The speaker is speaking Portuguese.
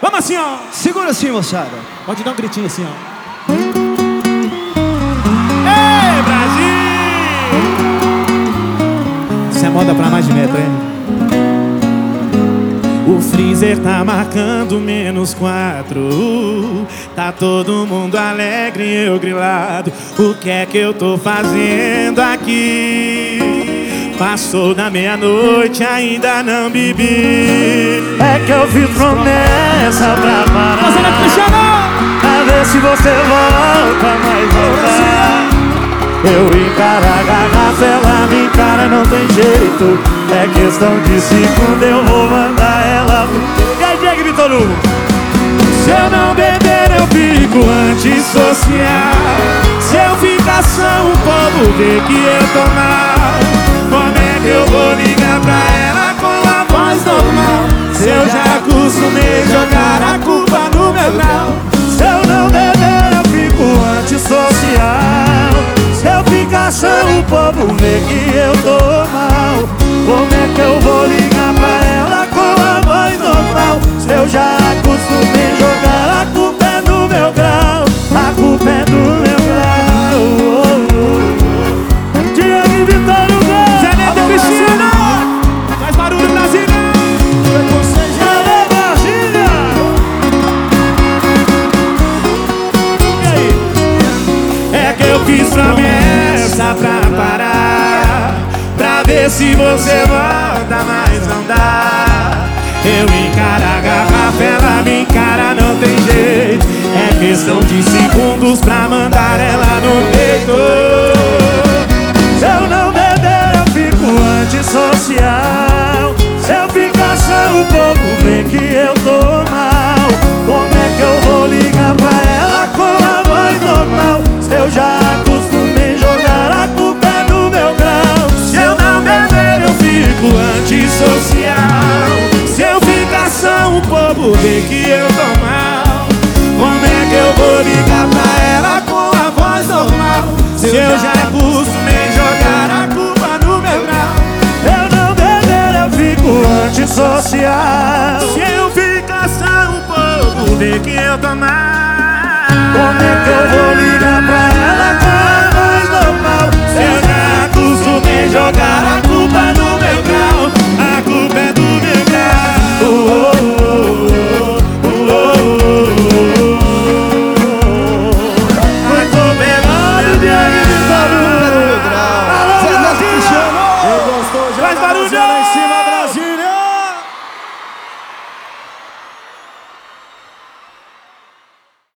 Vamos assim, ó. Segura assim, moçada. Pode dar um gritinho assim, ó. Ei, Brasil! Isso é moda pra mais de metro, hein? O freezer tá marcando -4. Tá todo mundo alegre e eu grilado. O que é que eu tô fazendo aqui? Passou da meia-noite, ainda não bebi. É que eu fiz promessa pra parar, pra ver se você volta, mas voltar. Eu encaro a garrafa, ela me encara, não tem jeito. É questão de segundo, eu vou mandar ela. E aí, Diego Vitor Hugo? Se eu não beber, eu fico antissocial. Se eu ficar só, o povo vê que eu tô mal. Como é que eu vou ligar pra ela com a voz normal? Se eu já acostumei jogar a culpa no meu grau. Se eu não beber, eu fico antissocial. Se eu ficar só, o povo vê que eu tô mal. Como é que eu vou ligar pra ela com a voz normal? Se eu já acostumei jogar, a culpa é do meu grau. A culpa é do meu grau. Diego e Vitor Hugo, Zé Neto e Cristina, faz barulho na ilha. É que eu fiz promessa pra parar, pra ver se você volta, mas não dá. Eu encaro a garrafa, ela me encara, não tem jeito. É questão de segundos pra mandar ela no peito. se eu não beber, eu fico antissocial. Se eu ficar só, o povo vê que eu tô mal. Como é que eu vou ligar pra ela com a voz normal? Se eu já acostumei jogar, a culpa é do meu grau. Se eu não beber, eu fico antissocial. Se eu ficar só, o povo vê que eu tô mal. Como é que eu vou ligar pra ela com a voz normal? Se eu já acostumei jogar a culpa no meu grau. Eu não beber, eu fico antissocial. Se eu ficar só, o povo vê que eu tô mal. Como é que eu vou ligar pra ela com a voz normal? Se eu já acostumei jogar a culpa no meu grau.